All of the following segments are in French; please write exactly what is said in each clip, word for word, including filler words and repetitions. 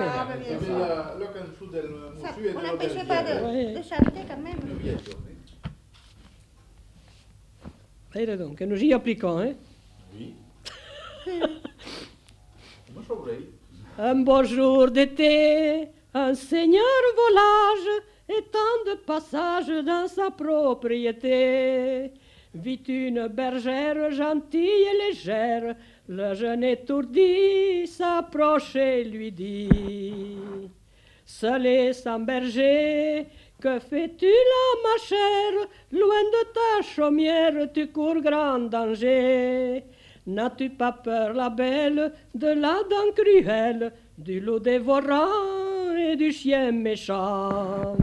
Ah, ben bien sûr. Ça, on n'empêchait pas de, Ouais. de chanter quand même. Mira donc, que nos hi aplicam, eh? Oui. Moi, je voudrais. Un beau jour d'été, un seigneur volage, étant de passage dans sa propriété, vit une bergère gentille et légère. Le jeune étourdi s'approche et lui dit: Seul et sans berger, que fais-tu là, ma chère? Loin de ta chaumière, tu cours grand danger. N'as-tu pas peur, la belle, de la dent cruelle, du loup dévorant et du chien méchant?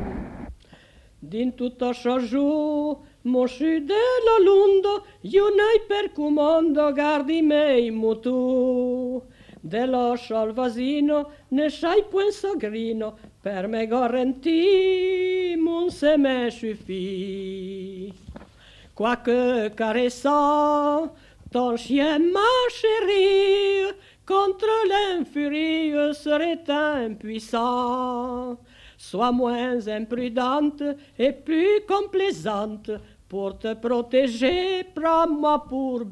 Din tutto ciò giù, mosci dello lundo, iunai per cumondo, gardi mei mutu. Dello sciolvasino ne sai point sogrino, per me gorrenti, mon se me suffit. Quoique caressant ton chien, ma chérie, contre l'infurie serait impuissant. Sois moins imprudente et plus complaisante, pour te protéger, prends-moi pour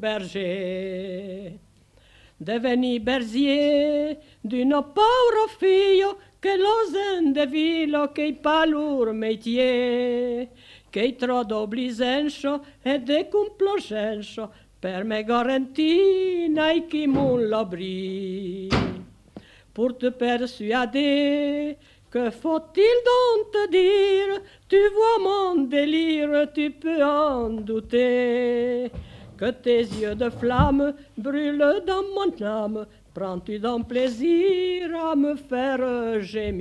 berger. Deveni berzier d'une pauvre fille, che l'osen de ville, che pas lourd métier, che trop d'obligencio e de complogencio, per me garanti n'ai qui mon l'abri. Pour te persuader, que faut-il donc te dire? Tu vois mon délire, tu peux en douter. Que tes yeux de flamme brûlent dans mon âme, prends-tu donc plaisir à me faire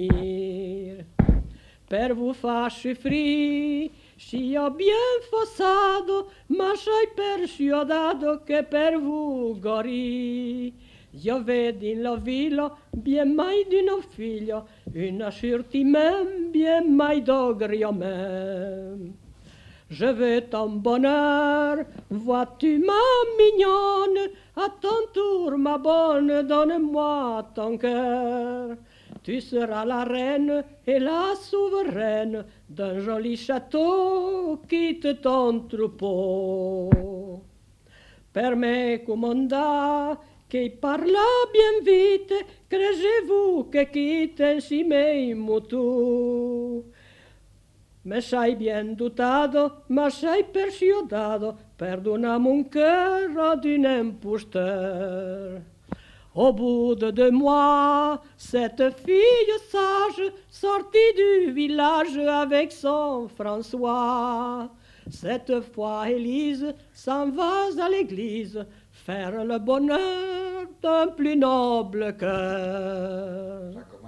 gémir? Per vous far soffrir, io bien fossado, ma sei persuadato che per vous guarì. Io vedi in la villa, bien mai d'un figlio, une surti même, bien mai d'ogrio même. Je veux ton bonheur, vois-tu ma mignonne, à ton tour ma bonne, donne-moi ton cœur. Tu seras la reine et la souveraine d'un joli château, quitte ton troupeau. Per me comanda, che parla bien vite, crescez-vous che quitte insieme mutu. Me sei bien dotado, ma sei persuadado, perdona mon cœur d'un imposteur. Au bout de deux mois, cette fille sage sortit du village avec son François. Cette fois, Élise s'en va à l'église faire le bonheur d'un plus noble cœur.